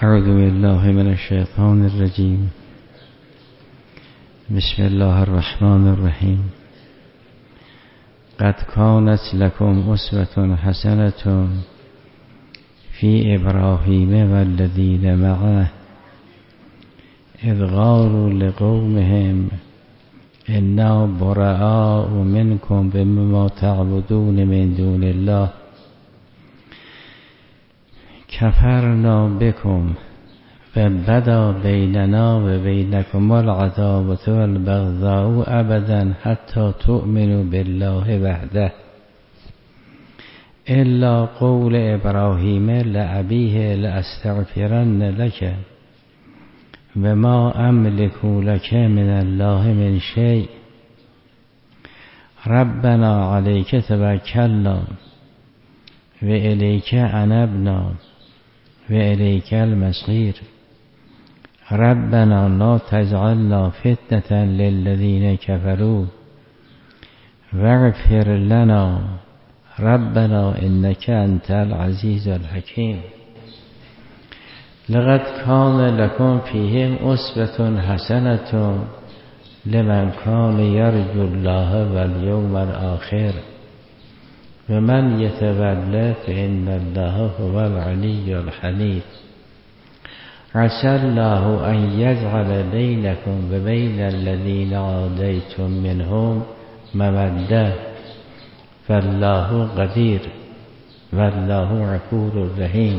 اعوذ بالله من الشیطان الرجیم. بسم الله الرحمن الرحیم. قد كانت لكم أسوة حسنة في إبراهيم والذين معه إذ قالوا لقومهم إنا براء منكم بما تعبدون من دون الله كفرنا بكم وبدا بيننا وبينكم العداوة والبغضاء أبدا حتى تؤمنوا بالله وحده إلا قول إبراهيم لأبيه لأستغفرن لك وما أملك لك من الله من شيء ربنا عليك توكلنا وإليك أنبنا وإليك المصير ربنا لا تجعلنا فتنة للذين كفروا واغفر لنا ربنا إنك أنت العزيز الحكيم. لقد كان لكم فيهم أسوة حسنة لمن كان يرجو الله واليوم الآخر ومن يتولى فإن الله هو العلي الحميد. عسى الله أن يجعل بينكم وبين الذين عاديتم منهم مودة فالله قدير والله غفور رحيم.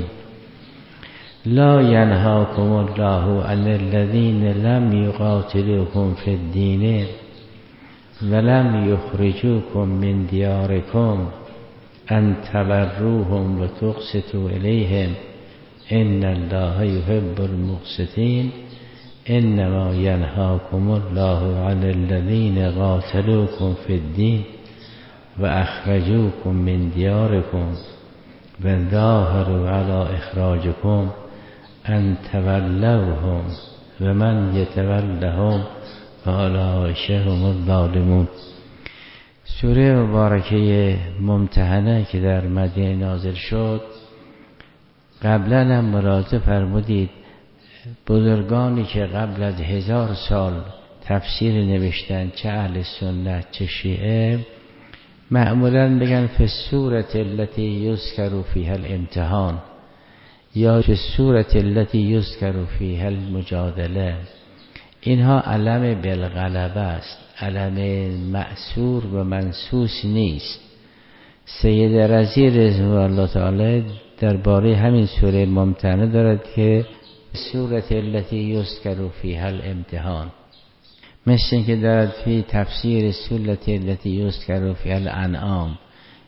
لا ينهاكم الله عن الذين لم يقاتلوكم في الدين ولم يخرجوكم من دياركم أن تبروهم وتقسطوا إليهم إن الله يحب المقسطين. إنما ينهاكم الله عن الذين قاتلوكم في الدين وأخرجوكم من دياركم وظاهروا على إخراجكم أن تولوهم ومن يتولهم فأولئك هم الظالمون. سوره مبارکه ممتحنه که در مدینه نازل شد، قبلا هم ملاحظه فرمودید بزرگانی که قبل از 1000 سال تفسیر نوشتن، چه اهل سنت چه شیعه، معمولا بگن فی السوره التي یذکر فیها الامتحان یا فی السوره التي یذکر فیها المجادله. اینها علم بالغلبه است، علم معصور و منسوس نیست. سید رضی رضوان الله تعالی درباره همین سوره ممتحنه دارد که سوره التي یذکر فیها الامتحان، مثل که دارد فی تفسیر سوره التي یذکر فیها الانعام.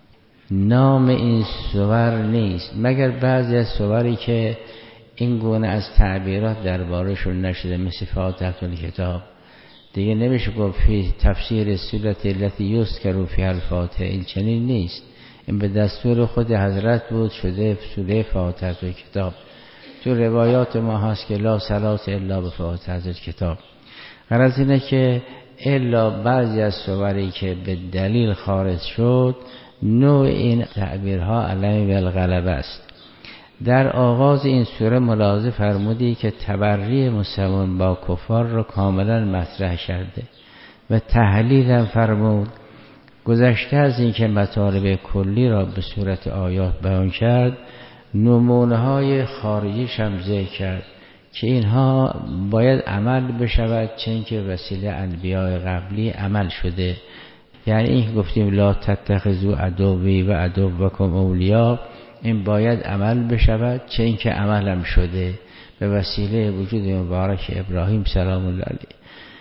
نام این سور نیست مگر بعضی از سوری که این گونه از تعبیرات دربارهشون نشده، مثل فاتحه الکتاب. دیگه نمیشه گفت فی تفسیر سوره التي یذکر فیها الفاتحه، این چنین نیست. این به دستور خود حضرت بود شده سوره فاتحه الکتاب. تو روایات ما هست که لا صلاة الا بفاتحه الکتاب. غرض اینه که الا بعضی از سوری که به دلیل خارج شد، نوع این تعبیرها علم بالغلبه است. در آغاز این سوره ملاحظه فرمودی که تبری مسلمان با کفار را کاملا مطرح کرده و تحلیل هم فرمود. گذشته از این که مطالب کلی را به صورت آیات بیان کرد، نمونه های خارجیش هم ذکر کرد که اینها باید عمل بشود، چون که وسیله انبیاء قبلی عمل شده. یعنی این گفتیم لا تتخذوا عدوی و عدوکم اولیاء، این باید عمل بشود، چون که عمل هم شده به وسیله وجود مبارک ابراهیم سلام الله علیه.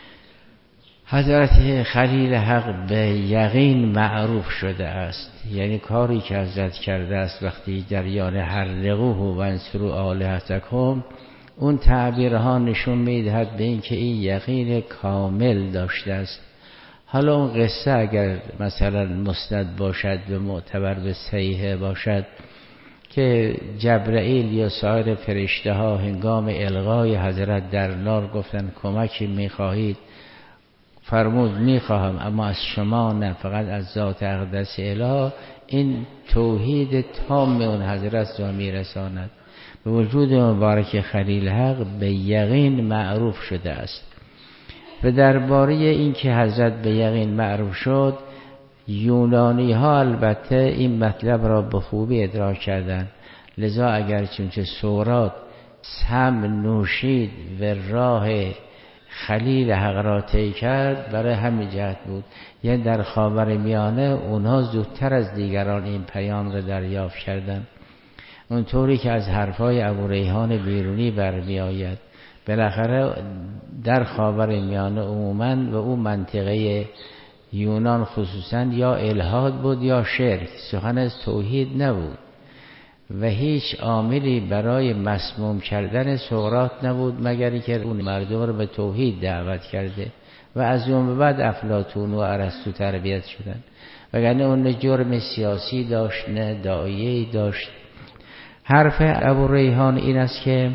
حضرت خلیل حق به یقین معروف شده است، یعنی کاری که حضرت کرده است وقتی جریان حرقوه و انصروا آلهتکم، اون تعبیرها نشون میدهد به این که این یقین کامل داشته است. حالا اون قصه اگر مثلا مسند باشد و معتبر به صحیح باشد که جبرائیل یا سایر فرشته ها هنگام القای حضرت در نار گفتن کمکی میخواهید، فرمود میخواهم اما از شما نه، فقط از ذات اقدس اله. این توحید تام اون حضرت را میرساند. وجود مبارک خلیل حق به یقین معروف شده است. و درباره این که حضرت به یقین معروف شد، یونانی ها البته این مطلب را به خوبی ادراک کردند. لذا اگر چونچه سقراط سم نوشید و راه خلیل حق را طی کرد، برای همین جهت بود. یعنی در خاورمیانه اونها زودتر از دیگران این پیام را دریافت کردند. اونطوری که از حرفای ابوریحان بیرونی برمی آید، بالاخره در خاورمیانه عموماً و اون منطقه یونان خصوصاً یا الحاد بود یا شرک، سخن از توحید نبود و هیچ عاملی برای مسموم کردن سقراط نبود مگر اینکه اون مردم رو به توحید دعوت کرده و از اون به بعد افلاطون و ارسطو تربیت شدن. وگرنه اون جرم سیاسی داشت، نه داعیه‌ای داشت. حرف ابوریحان این است که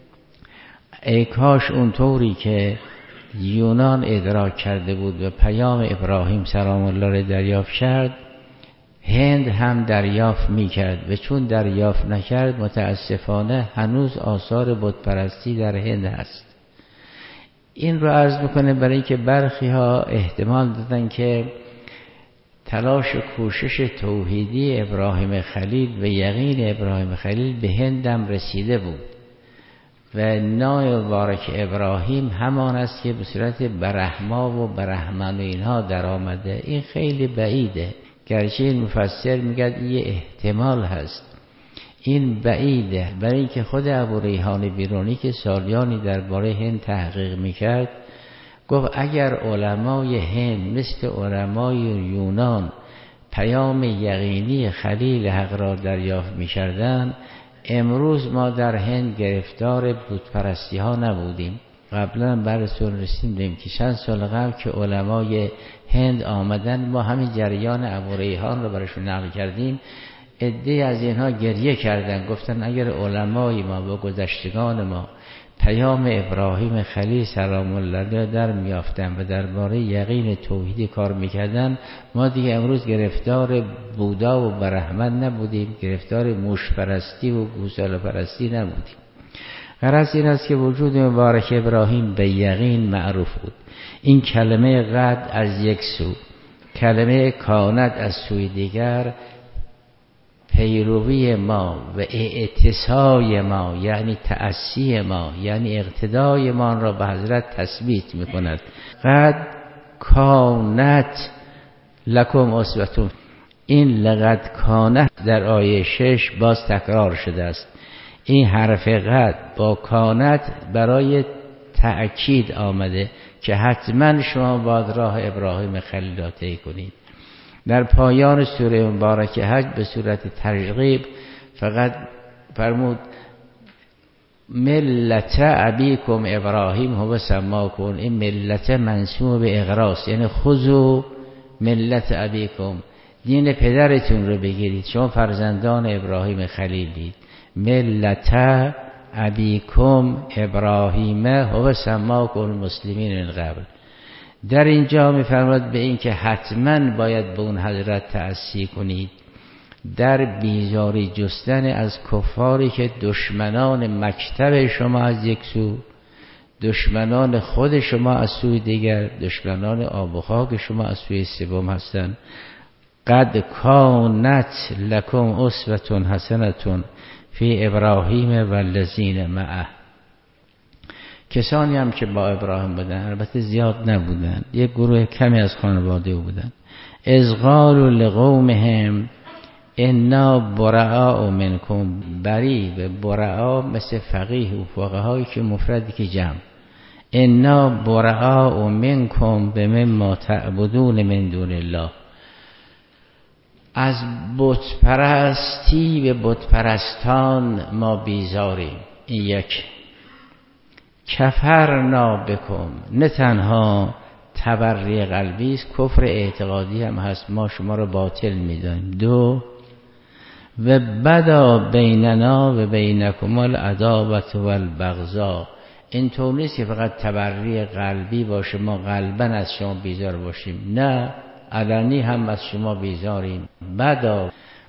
ای کاش اونطوری که یونان ادراک کرده بود و پیام ابراهیم سلام الله را دریافت کرد، هند هم دریافت میکرد و چون دریافت نکرد متاسفانه هنوز آثار بت پرستی در هند هست. این رو عرض میکنه برای اینکه برخی ها احتمال دادن که تلاش و کوشش توحیدی ابراهیم خلیل و یقین ابراهیم خلیل به هندم رسیده بود و نام مبارک ابراهیم همان است که به صورت برهما و برهمن و اینها در آمده. این خیلی بعیده، گرچه این مفسر میگه یه احتمال هست، این بعیده. برای اینکه خود ابوریحان بیرونی که سالیانی درباره هند تحقیق میکرد گفت اگر علمای هند مثل علمای یونان پیام یقینی خلیل حق را دریافت میکردند، امروز ما در هند گرفتار بت پرستی ها نبودیم. قبلا براتون رسیدیم که چند سال قبل که علمای هند آمدن، ما همین جریان ابوریحان رو براشون نقل کردیم. عده‌ای از اینها گریه کردن، گفتن اگر علمای ما و گذشتگان ما پیام ابراهیم خلیل سلام الله در میافتن و درباره یقین توحیدی کار میکردن، ما دیگه امروز گرفتار بودا و برهمن نبودیم، گرفتار موش پرستی و گوساله پرستی نبودیم. غرض این است که وجود مبارک ابراهیم به یقین معروف بود. این کلمه قد از یک سو، کلمه کانت از سوی دیگر، پیروی ما و اعتصای ما یعنی تأسی ما یعنی اقتدای ما را به حضرت تثبیت میکند. قد کانت لکم اسوة، این لقد کانت در آیه 6 باز تکرار شده است. این حرف قد با کانت برای تأکید آمده که حتما شما باید راه ابراهیم خلیل را طی کنید. در پایان سوره مبارک حج به صورت ترغیب فقط فرمود ملت ابیکم ابراهیم هو سماکم. این ملت منسوب به اغراس، یعنی خذوا ملت ابیکم، دین پدرتون رو بگیرید، شما فرزندان ابراهیم خلیلید. ملت ابیکم ابراهیم هو سماکم المسلمین من قبل. در اینجا می‌فرماید به این که حتماً باید به اون حضرت تأسی کنید در بیزاری جستن از کفاری که دشمنان مکتب شما از یک سو، دشمنان خود شما از سوی دیگر، دشمنان آب و خاک شما از سوی سوم هستند. قد کانت لکم اسوة حسنة فی ابراهیم والذین معه. کسانی هم که با ابراهیم بودن، البته زیاد نبودن، یک گروه کمی از خانواده بودن. اذ قالوا لقومهم انا براء منکم، بری و براء مثل فقیه و فقهایی که مفردی که جمع. انا براء منکم بمما تعبدون من دون الله، از بت پرستی و بت پرستان ما بیزاریم. این یک. کفرنا بکم، نه تنها تبری قلبی است، کفر اعتقادی هم هست، ما شما رو باطل می‌دانیم. دو، و بدا بیننا و بینکم العداوة والبغضاء، این طور نیست که فقط تبری قلبی باشه، ما قلباً از شما بیزار باشیم، نه علنی هم از شما بیزاریم. بدا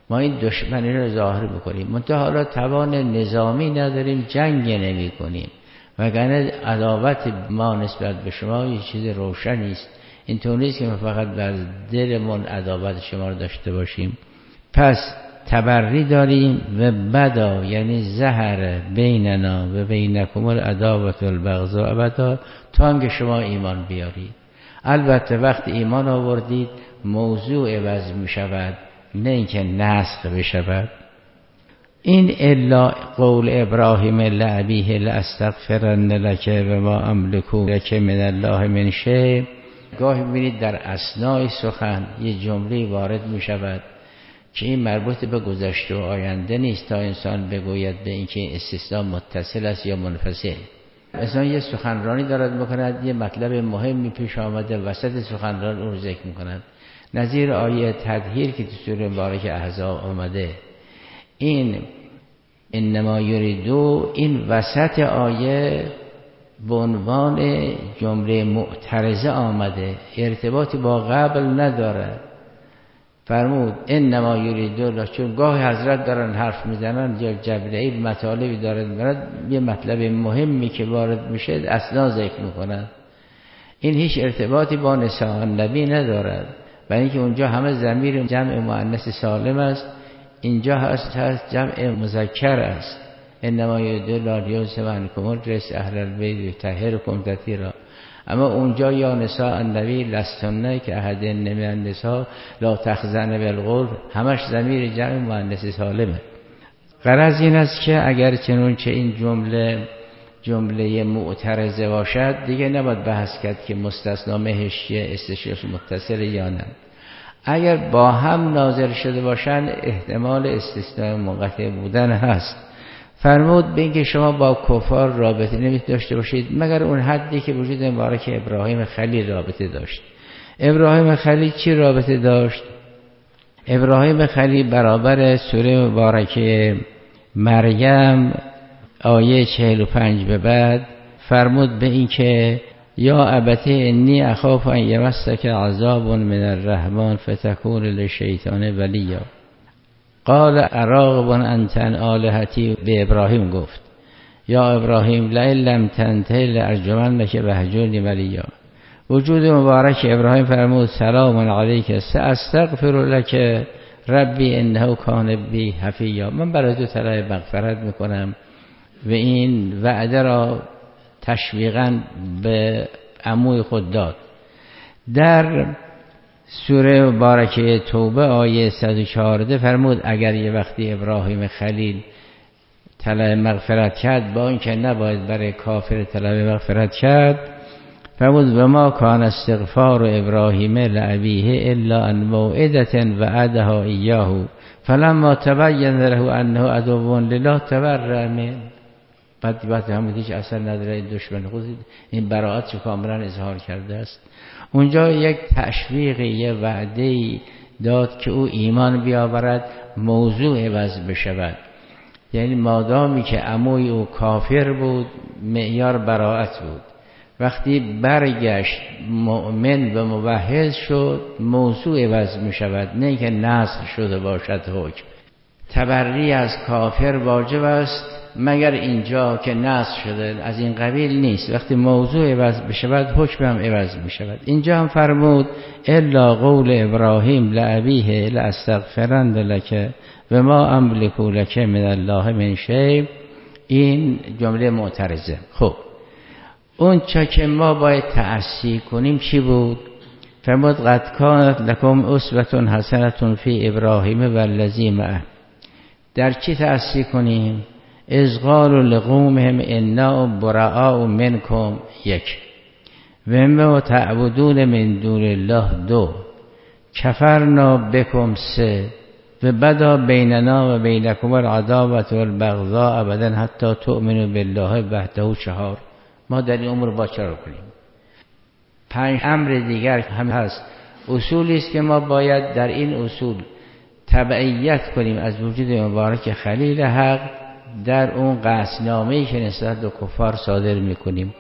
ما این دشمنی رو ظاهر بکنیم، منتها حالا توان نظامی نداریم، جنگ نمی کنیم، وگرنه عداوت ما نسبت به شما یه چیز روشنی است. اینطور نیست که ما فقط در دلمون عداوت شما رو داشته باشیم. پس تبری داریم و بدا یعنی زهر بیننا و بینکم العداوة والبغضاء ابدا، تا اینکه شما ایمان بیارید. البته وقتی ایمان آوردید موضوع عوض می شود، نه اینکه نسخ بشود. این الا قول ابراهیم لابیه لاستغفرن لک و ما املک لک من الله من شیء. گاهی می‌بینید در اثنای سخن یه جمله وارد می شود که این مربوط به گذشته و آینده نیست تا انسان بگوید به اینکه استثناء متصل است یا منفصل. مثلا یه سخنرانی دارد میکند، یه مطلب مهمی پیش آمده، وسط سخنران اون رو ذکر میکند، نظیر آیه تطهیر که تو سوره مبارک احزاب آمده. این انما یریدو این وسط آیه به عنوان جمله معترضه آمده، ارتباطی با قبل نداره. فرمود انما یریدو، چون گاهی حضرت دارن حرف میزنن یا جبرئیل مطالبی دارد میبرد، یه مطلب مهمی که وارد میشه اثنا ذکر میکنن، این هیچ ارتباطی با نساء النبی ندارد، برای اینکه اونجا همه ضمیر جمع مؤنث سالم است، اینجا هست جمع مذکر است. انما یریدو لاریوس منکم الرجس اهل البیت یطهرکم تطهیرا. اما اونجا یا نساء النبی لستن که احد من النساء لا تخزن بالقول، همش ضمیر جمع مؤنث سالمه. غرض این است که اگر چنانچه این جمله معترضه باشد دیگه نباید بحث کرد که مستثنا مهش استثناء متصل یا نه. اگر با هم ناظر شده باشند احتمال استثناء منقطع بودن هست. فرمود به اینکه شما با کفار رابطه نمی داشته باشید مگر اون حدی که وجود مبارک ابراهیم خلیل رابطه داشت. ابراهیم خلیل چی رابطه داشت؟ ابراهیم خلیل برابر سوره مبارکه مریم آیه 45 به بعد فرمود به اینکه یا ابتی انی اخاف ان یمسک عذاب من الرحمن فتکون للشیطان ولیا. قال اراغب انت عن آلهتی، به ابراهیم گفت یا ابراهیم لئن لم تنته لارجمنک وهجرنی ملیا. وجود مبارک ابراهیم فرمود سلام علیک ساستغفر لک ربی انه کان بی حفیا. من برای تو طلب مغفرت میکنم و این وعده را تشویقاً به عموی خود داد. در سوره مبارکه توبه آیه 114 فرمود اگر یه وقتی ابراهیم خلیل طلب مغفرت کرد با اینکه نباید برای کافر طلب مغفرت کرد، فرمود و ما کان استغفار ابراهیم لابیه الا عن موعده وعدها ایاه فلما تبین له انه عدو لله تبرأ منه. بعد همون هیچ اثر نداره، دشمن خود این براءت رو کاملا اظهار کرده است. اونجا یک تشویق، یه وعده داد که او ایمان بیاورد، موضوع عوض بشود. یعنی مادامی که عموی او کافر بود معیار براءت بود، وقتی برگشت مؤمن و موحد شد موضوع عوض می شود، نه که نسخ شده باشد حکم. تبری از کافر واجب است مگر اینجا که نسخ شده، از این قبیل نیست. وقتی موضوع عوض بشود حکم هم عوض می شود. اینجا هم فرمود الا قول ابراهیم لابیه لاستغفرن لک و ما املک لک من الله من شیء. این جمله معترضه. خب اون چه که ما باید تأسی کنیم چی بود؟ فرمود قد کانت لکم اسوة حسنة فی ابراهیم و الذی معه. در چی تأسی کنیم؟ اذ قالوا لقومهم انا براء منکم، یک، و ما تعبدون من دون الله، دو، کفرنا بکم، سه، و بدا بیننا و بینکم العداوة والبغضاء ابدا حتی تؤمنوا بالله وحده، چهار. ما در این امور با چرا کنیم؟ 5 امر دیگر هم هست. اصولی است که ما باید در این اصول تبعیت کنیم از وجود مبارک خلیل حق در اون قصدنامه‌ای که نسبت به کفار صادر می‌کنیم.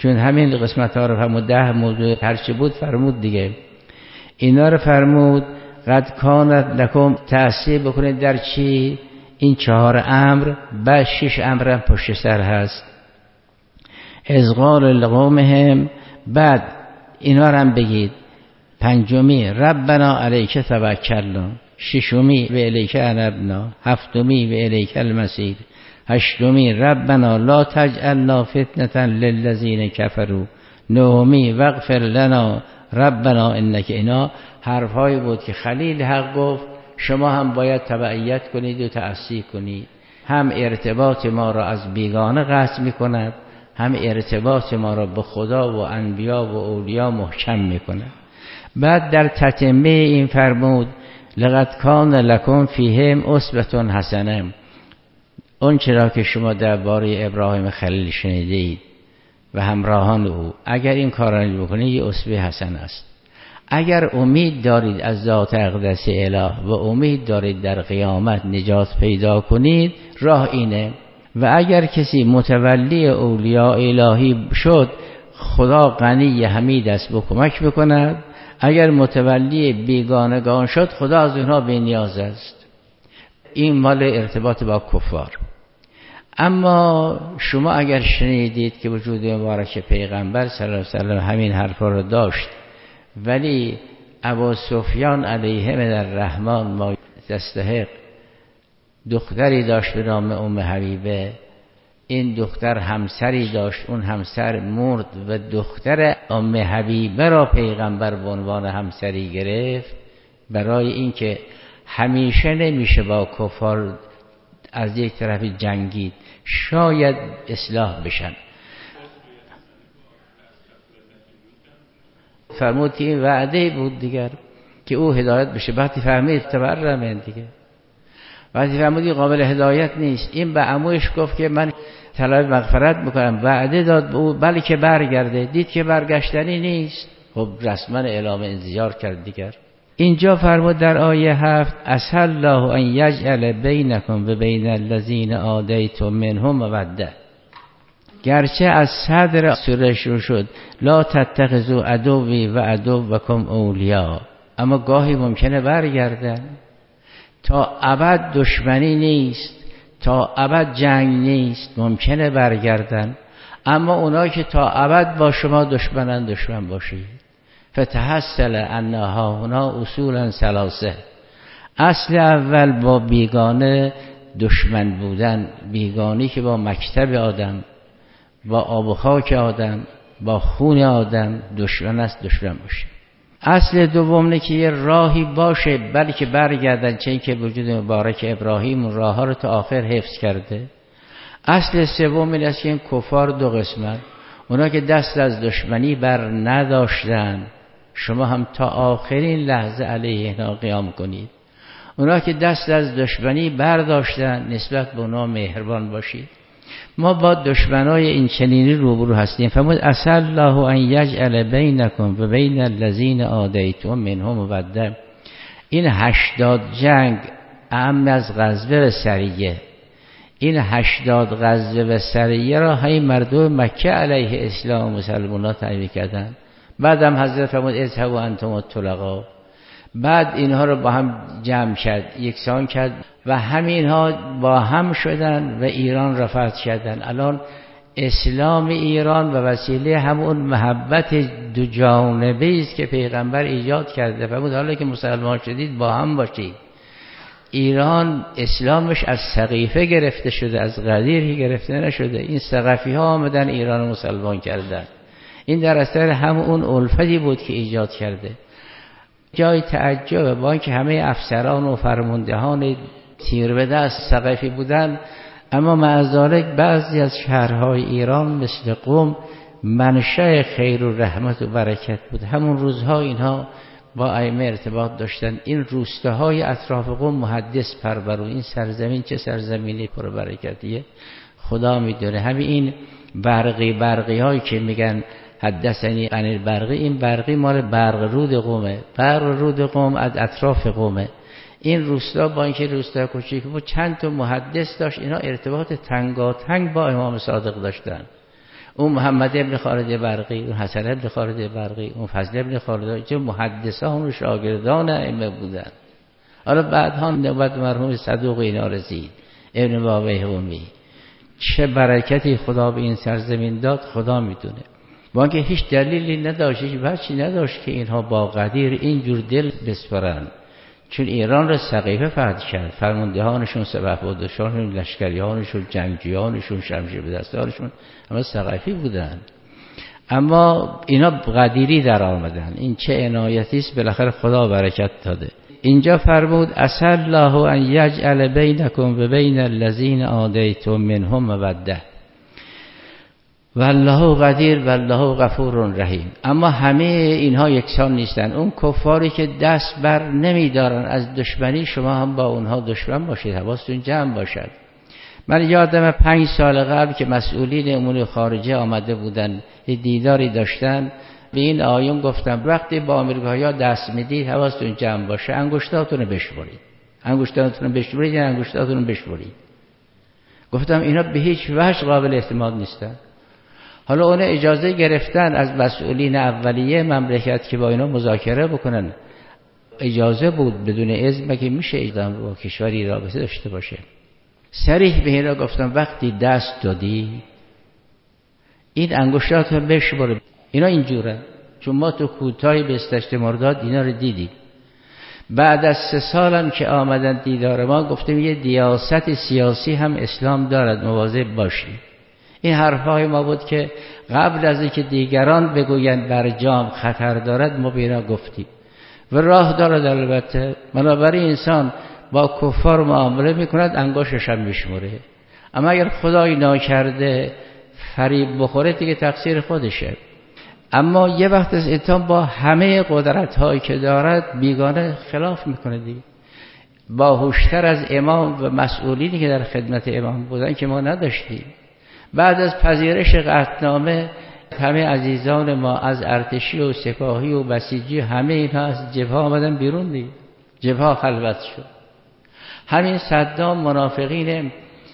چون همین قسمت ها رو فرمود 10 موضوع هرچی بود فرمود دیگه. اینا رو فرمود قد کانت لکم تأثیر بکنید در چی؟ این 4 امر، بعد 6 امر هم پشت سر هست. اذ قال لقومهم، بعد اینا رو هم بگید. 5می ربنا علیک توکلنا، 6می و الیک انبنا، 7می و الیک المصیر، 8می ربنا لا تجعلنا فتنة للذین کفروا، 9می واغفر لنا ربنا انک. اینا حرفایی بود که خلیل حق گفت شما هم باید تبعیت کنید و تأسی کنید. هم ارتباط ما را از بیگانه قطع میکند، هم ارتباط ما را به خدا و انبیا و اولیا محکم میکند. بعد در تتمه این فرمود لقد کان لکم فیهم اسوة حسنه، اون چرا که شما درباره ابراهیم خلیل شنیدید و همراهان او، اگر این کار را بکنید یه اسوه حسن است. اگر امید دارید از ذات اقدس اله و امید دارید در قیامت نجات پیدا کنید، راه اینه. و اگر کسی متولی اولیاء الهی شد، خدا غنی حمید است و کمک بکند. اگر متولی بیگانگان شد، خدا از اونها بی نیاز است. این مال ارتباط با کفار. اما شما اگر شنیدید که وجود مبارک پیغمبر صلی الله علیه و سلم همین حرفا رو داشت، ولی ابو سفیان علیه من الرحمن ما یستحق دختری داشت به نام ام حبیبه، این دختر همسری داشت، اون همسر مرد و دختر ام حبیبه را پیغمبر به عنوان همسری گرفت، برای اینکه همیشه نمیشه با کفار از یک طرف جنگید، شاید اصلاح بشن. فرمود که این وعده بود دیگر که او هدایت بشه. وقتی فهمید تبرم دیگه، وقتی فهمید قابل هدایت نیست، این به عموش گفت که من طلب مغفرت میکنم، وعده داد به او بلکه برگرده، دید که برگشتنی نیست، خب رسما اعلام انزجار کرد دیگر. اینجا فرمود در آیه 7 عسى الله ان یجعل بینکم و بین الذین عادیتم منهم موده، گرچه از صدر سوره شروع شد لا تتخذوا عدوی و عدوکم اولیاء، اما گاهی ممکنه برگردن. تا ابد دشمنی نیست، تا ابد جنگ نیست، ممکنه برگردن. اما اونا که تا ابد با شما دشمنن، دشمن باشید. فتحصل انها هنا اصولا ثلاثه، اصل اول با بیگانه دشمن بودن، بیگانی که با مکتب آدم، با آب و خاک آدم، با خون آدم دشمن است، دشمن باشه. اصل دوم نه که یه راهی باشه بلکه برگردن، چه این که وجود مبارک ابراهیم راه ها رو تا آخر حفظ کرده. اصل سوم این است که این کفار دو قسمت، اونا که دست از دشمنی بر نداشتن، شما هم تا آخرین لحظه علیه اینا قیام کنید. اونا که دست از دشمنی برداشتن، نسبت به اونا مهربان باشید. ما با دشمنای این چنینی روبرو هستیم. فرمود عسى الله ان یجعل بینکم و بین الذین عادیتم منهم موده. این 80 جنگ اهم از غزوه و سریه، این 80 غزوه و سریه را همین مردم مکه علیه اسلام و مسلمانات تعیین کردن. بعدم حضرت فرمود اذهبوا انتم الطلقاء، بعد اینها رو با هم جمع کرد، یکسان کرد و همینها با هم شدن و ایران را فتح کردن. الان اسلام ایران و وسیله همون محبت دو جانبه است که پیغمبر ایجاد کرده. فرمود حالا که مسلمان شدید با هم باشید. ایران اسلامش از سقیفه گرفته شده، از غدیر گرفته نشده. این ثقفی ها آمدن ایران مسلمان کردن. این در اثر همون الفتی بود که ایجاد کرده. جای تعجب با اینکه همه افسران و فرماندهان تیر به دست ثقفی بودن، اما مع ذلک بعضی از شهرهای ایران مثل قم منشأ خیر و رحمت و برکت بود. همون روزها اینها با ائمه ارتباط داشتن. این روستاهای اطراف قم محدث پرورون. این سرزمین چه سرزمینی پر برکتیه خدا میدونه. همین این برقی هایی که میگن حدثنی عن البرقی، این برقی مال برق رود قومه. برق رود قوم از اطراف قومه. این روستا با اینکه روستا کوچیک بود چند تا محدث داشت، اینا ارتباط تنگاتنگ با امام صادق داشتن. اون محمد ابن خالد برقی، اون حسن ابن خالد برقی، اون فضل ابن خالد، چه محدثان و شاگردان ائمه بودن. حالا بعدها نوبت مرحوم صدوق اینا رسید، ابن بابیه امی. چه برکتی خدا به این سرزمین داد خدا میدونه. با اینکه هیچ دلیلی نداشت، هیچ وجهی نداشت که اینها با قدیر اینجور دل بسپرن، چون ایران را سقیفه فتح کرد، فرماندهانشون، سپهبدشانشون، لشکریانشون، جنگجویانشون، شمشیر به دستانشون همه سقیفی بودن. اما اینا قدیری در آمدن. این چه عنایتی است، بالاخره خدا برکت داده. اینجا فرمود عسى الله ان یجعل بینکم و بین الذین عادیتم منهم موده والله قدیر والله غفور رحیم. اما همه اینها یکسان نیستن. اون کفاری که دست بر نمیدارن از دشمنی، شما هم با اونها دشمن باشید، حواستون جمع باشد. من یادم 5 سال قبل که مسئولین امور خارجه آمده بودن، دیداری داشتن، به این آیون گفتم وقتی با آمریکایی‌ها دست میدید حواستون جمع باشه، انگشتاتون رو بشورید. انگشتاتون رو بشورید، یعنی انگشتاتون رو بشورید. گفتم اینا به هیچ وجه قابل اعتماد نیستن. حالا اون اجازه گرفتن از مسئولین اولیه مملکت که با اینا مذاکره بکنن. اجازه بود، بدون اذن مگه میشه آدم با کشوری رابطه داشته باشه؟ صریح به اینا گفتم وقتی دست دادی این انگشتات رو بشور. اینا اینجوره، چون ما تو کوتاه بستشت مرداد اینا رو دیدیم. بعد از 3 سالم که آمدن دیدار ما، گفتم یه دیاست سیاسی هم اسلام دارد، مواظب باشی. این حرفهای ما بود که قبل از اینکه دیگران بگویند برجام خطر دارد ما به اینا گفتیم و راه دارد. البته بنابراین انسان با کفار معامله میکند، انگشتش هم میشموره. اما اگر خدای ناکرده فریب بخوره دیگه تقصیر خودشه. اما یه وقت از انسان با همه قدرت هایی که دارد بیگانه خلاف میکنه دیگه. باهوشتر از امام و مسئولینی که در خدمت امام بودن که ما نداشتیم. بعد از پذیرش قطعنامه همه عزیزان ما از ارتشی و سپاهی و بسیجی همه اینها از جبهه آمدن بیرون دیگه. جبهه خلوت شد. همین صدام منافقین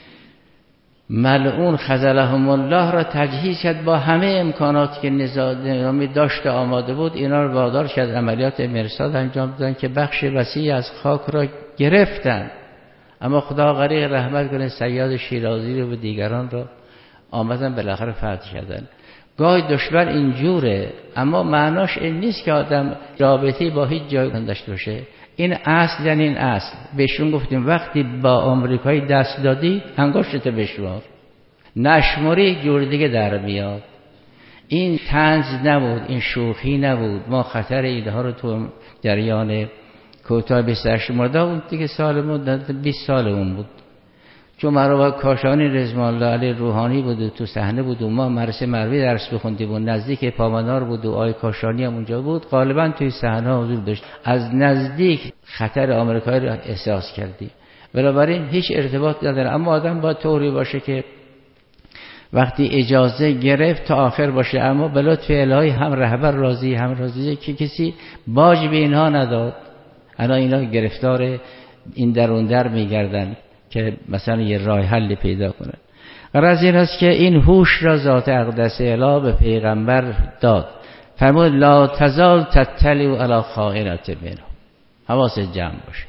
ملعون خذلهم الله را تجهیز کرد با همه امکاناتی که نظامی داشت آماده بود. اینا رو وادار کرد عملیات مرصاد انجام دادن که بخش وسیعی از خاک را گرفتن. اما خدا غریق رحمت کنه صیاد شیرازی رو و دیگران را آمدن بالاخره فتح کردن. گاهی دشمن اینجوره، اما معناش این نیست که آدم رابطه‌ای با هیچ جای داشته باشه. این اصل یعنی این اصل. بهشون گفتیم وقتی با آمریکایی دست دادی انگشتت بشمار، نشماری جور دیگه در میاد. این طنز نبود، این شوخی نبود. ما خطر اینها رو تو جریان کوتاه 28 مرداد اون دیگه سالمون 20 سالمون بود، چون مرحوم کاشانی رضوان الله علیه روحانی بود و تو صحنه بود و ما مدرسه مروی درس بخوندیم و نزدیک پامنار بود و آقای کاشانی هم اونجا بود. غالبا توی صحنه حضور داشت. از نزدیک خطر آمریکایی رو احساس کردیم. بنابراین هیچ ارتباط نداره. اما آدم باید طوری باشه که وقتی اجازه گرفت تا آخر باشه. اما به لطف الهی هم رهبر راضی هم راضی که کسی باج به اینها نداد. الان اینا گرفتار این در اون در میگردن که مثلا یه راه حل پیدا کنن. غرض این است که این هوش را ذات اقدس اله به پیغمبر داد. فرمود لا تزال تطلع علی خائنة منهم. حواست جمع باشه.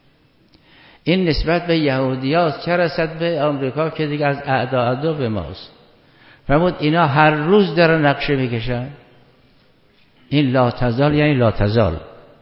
این نسبت به یهودیاست، چه رسد به آمریکا که دیگه از اعدا به ماست. فرمود اینا هر روز دارن نقشه میکشن. این لا تزال یعنی لا تزال،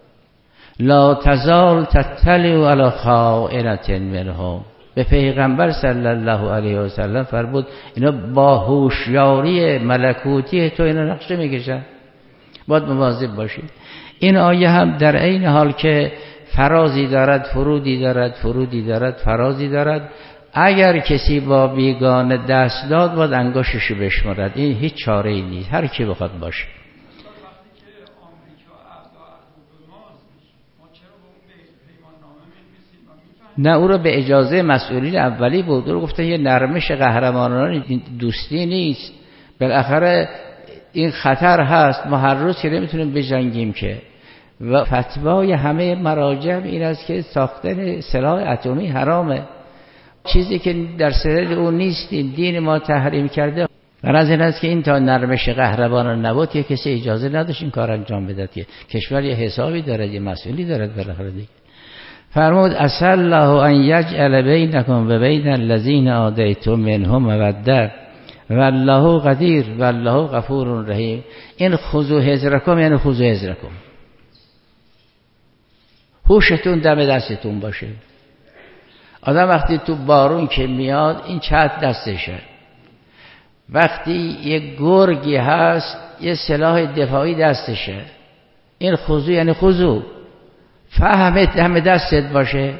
لا تزال تطلع علی خائنة منهم. به پیغمبر صلی الله علیه و سلم فرمود اینا با هوشیاری ملکوتی تو اینا نقشه میکشن، باید مواظب باشید. این آیه هم در عین حال که فرازی دارد فرودی دارد، فرودی دارد فرازی دارد. اگر کسی با بیگانه دست داد باید انگشتش بشمارد. این هیچ چاره ای نیست، هر کی بخواد باشه. نه، او رو به اجازه مسئولین اولی بود. او رو گفتن یه نرمش قهرمانانه دوستی نیست. بالاخره این خطر هست، ما هر روز که نمیتونیم بجنگیم که. و فتوای همه مراجع این است که ساختن سلاح اتمی حرامه. چیزی که در سرد او نیست دین ما تحریم کرده. غرض این است که این تا نرمش قهربانان نبود یه کسی اجازه نداشت این کار انجام بده که کشور یه حسابی داره، یه مسئولی داره بالاخره دیگه. فرمود عسى الله ان یجعل بینکم و بین الذین عادیتم منهم موده والله قدیر والله غفور رحیم. این خذوا حذرکم یعنی خذوا حذرکم، هوشتون دم دستتون باشه. آدم وقتی تو بارون که میاد این چتر دستشه، وقتی یک گرگی هست یه سلاح دفاعی دستشه. این خذو یعنی خذو، فهمت همه دستت باشه.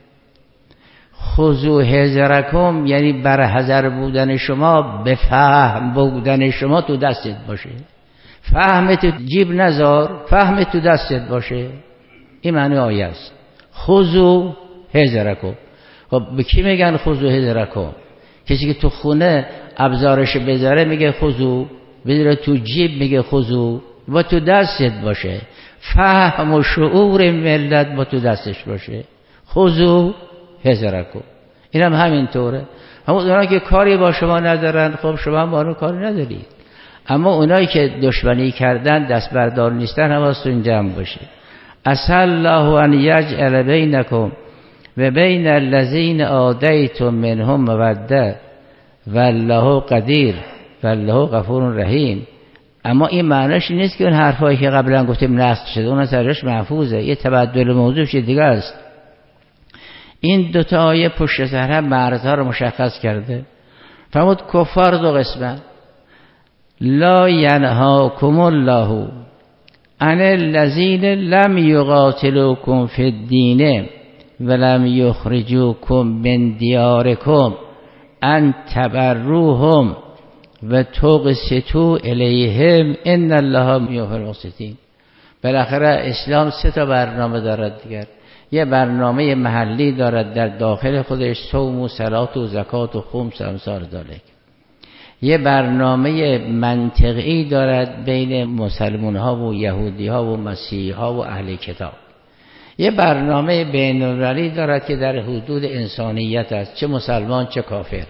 خذو حذرکم یعنی بر حذر بودن شما به فهم بودن شما تو دستت باشه. فهمت جیب نذار، فهمت تو دستت باشه. این معنی آیه است. خذو حذرکم. خب به کی میگن خذو حذرکم؟ کسی که تو خونه ابزارش بذاره میگه خذو، بذاره تو جیب میگه خذو، با تو دستت باشه. فهم و شعور ملت با تو دستش باشه. خذو حذرکم. این هم همینطوره. اما اونایی که کاری با شما ندارن، خب شما هم با اون کاری ندارید. اما اونایی که دشمنی کردن، دست بردار نیستن، حواستون جمع باشه. عسى الله ان یجعل بینکم و بین الذین عادیتم منهم موده والله قدیر والله غفور رحیم. اما این معنیش نیست که اون حرفایی که قبلا گفتیم نسخ شده اون سرش محفوظه، یه تبدل موضوع چیز دیگه است. این دوتا آیه پشت سر هم مرزها رو مشخص کرده. فرمود کفار دو قسمه. لا ینهاکم الله عن الذین لم یقاتلوکم فی الدین ولم یخرجوکم من دیارکم ان تبروهم و تقسطوا الیهم ان الله یحب المقسطین. بالاخره اسلام سه تا برنامه دارد دیگر. یه برنامه محلی دارد در داخل خودش، صوم و صلات و زکات و خمس و امثال ذالک. یه برنامه منطقی دارد بین مسلمان ها و یهودی ها و مسیحی ها و اهل کتاب. یه برنامه بین‌المللی دارد که در حدود انسانیت است، چه مسلمان چه کافر.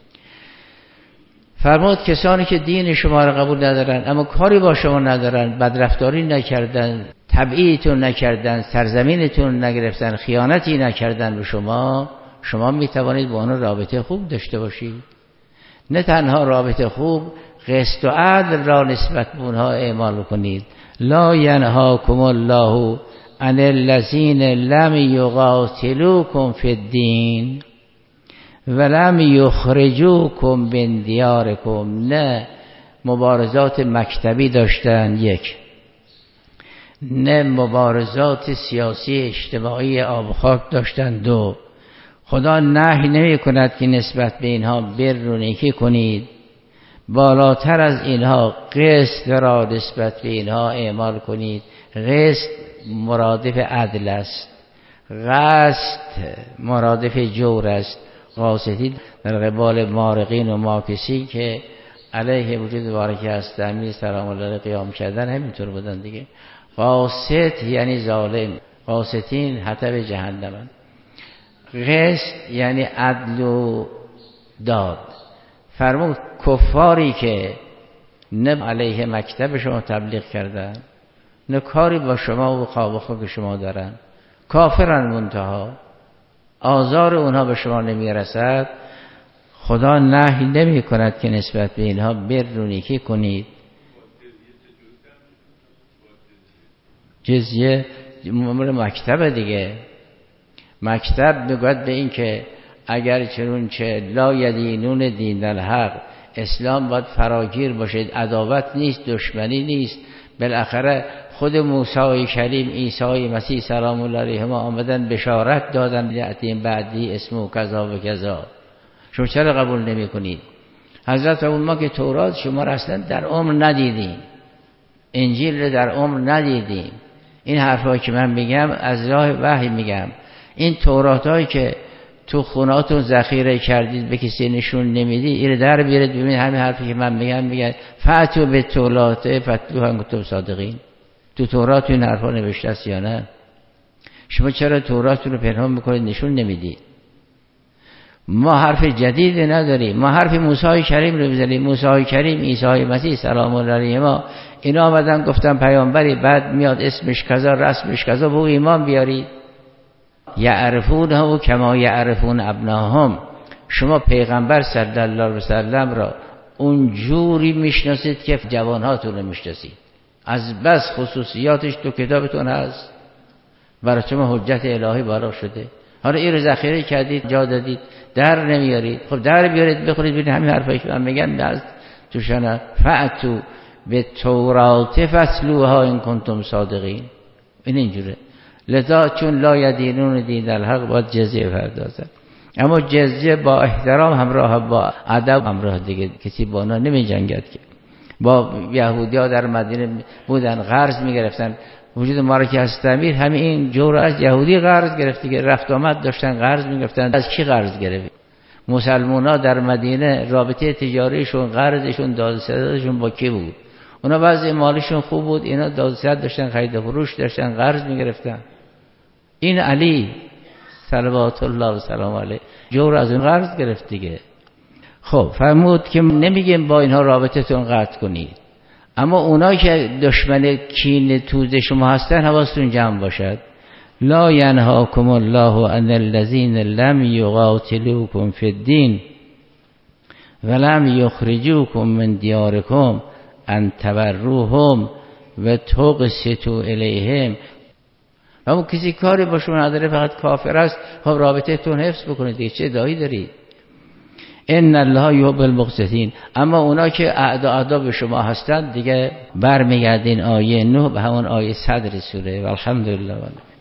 فرمود کسانی که دین شما را قبول ندارن اما کاری با شما ندارن، بدرفتاری نکردن، تبعیدتون نکردن، سرزمینتون نگرفتن، خیانتی نکردن به شما، شما میتوانید با آنها رابطه خوب داشته باشید. نه تنها رابطه خوب، قسط و عدل را نسبت به اونها اعمال کنید. لا ینهاکم الله عن الذین لم یقاتلوکم فی الدین ولم یخرجوکم من دیارکم. نه مبارزات مکتبی داشتن، یک، نه مبارزات سیاسی اجتماعی آب و خاک داشتن، دو. خدا نهی نمی کند که نسبت به اینها بر و نیکی کنید، بالاتر از اینها قسط را نسبت به اینها اعمال کنید. قسط مرادف عدل است، قسط مرادف جور است. قاسطی در قبال مارقین و ماکسی که علیه وجود بارکه هستند سلام الله قیام کردن همینطور بودن دیگه. قاسط یعنی ظالم، قاسطین حطب جهنمن. قسط یعنی عدل و داد. فرمود کفاری که نه علیه مکتب شما تبلیغ کردن، نه کاری با شما و خواب و خواب شما دارن، کافرن، منتها آزار اونها به شما نمی رسد، خدا نهی نمی کند که نسبت به اینها بر و نیکی کنید. جزیه مکتب دیگه. مکتب میگوید به این که اگر چنونچه لا یدینون دین الحق، اسلام باید فراگیر باشد، عداوت نیست، دشمنی نیست. بالاخره خود موسی کریم، عیسی مسیح سلام الله علیهما آمدن بشارت دادن یأتین بعدی اسمه کذا و کذا. شما چرا قبول نمی کنید؟ حضرت ما که تورات شما را اصلا در عمر ندیدیم، انجیل را در عمر ندیدیم. این حرفایی که من میگم از راه وحی میگم. این تورات هایی که تو خوناتون ذخیره کردید به کسی نشون نمیدید، این در بیارید ببینید. همین حرفی که من میگم میگه فاتو به تولات فتلو هم کتب صادقین. تو تورات این حرفا نوشته است یا نه؟ شما چرا توراتون رو پنهان میکنید نشون نمیدید؟ ما حرف جدید نداریم، ما حرف موسی کریم رو بزنیم. موسی کریم، عیسی مسیح سلام الله علیهما، اینا آمدن گفتن پیامبری، بعد میاد اسمش کذا رسمش کذا، به ایمان بیارید. یعرفونه کما یعرفون ابناهم. شما پیغمبر صلی الله علیه و سلم را اونجوری میشناسید که جوانهاتون رو میشناسید. از بس خصوصیاتش تو کتابتون هست، برای شما حجت الهی بالا شده. حالا این رو ذخیره کردید، جا دادید، در نمیارید. خب در بیارید بخورید ببینید همین حرفایی که من میگم هست توشن. فأتوا بالتوراة فاتلوها ان کنتم صادقین. این اینجوره. لذا چون لا یدینون دین الحق باید جزیه پردازن، اما جزیه با احترام همراه با ادب همراه دیگه. کسی با اونا نمی جنگد که. با یهودی‌ها در مدینه بودن قرض میگرفتن. وجود ما را که هست امیر همین این جور از یهودی قرض گرفتی که رفت آمد داشتن قرض میگرفتن. از کی قرض گرفت؟ مسلمونا در مدینه رابطه تجاریشون، قرضشون، دادرسیدشون با کی بود؟ اونا بعضی مالشون خوب بود، اینا دادرسید داشتن، خرید و فروش داشتن، قرض میگرفتن. این علی صلوات الله و سلام علیه جور از اون قرض گرفت دیگه. خب فرمود که نمیگیم با اینها رابطتون قطع کنید، اما اونا که دشمن کین توز شما هستن حواستون جمع باشد. لا ینهاکم الله عن الذین لم یقاتلوکم فی الدین ولم یخرجوکم من دیارکم ان تبروهم و تقسطوا الیهم. اما کسی کاری با شما نداره، فقط کافر است، خب رابطه تون حفظ بکنید دیگه، چه ادعایی دارید؟ ان الله یحب المقسطین. اما اونا که اعدا به شما هستند دیگه برمیگردین آیه 9 به همون آیه صدر سوره. والحمدلله.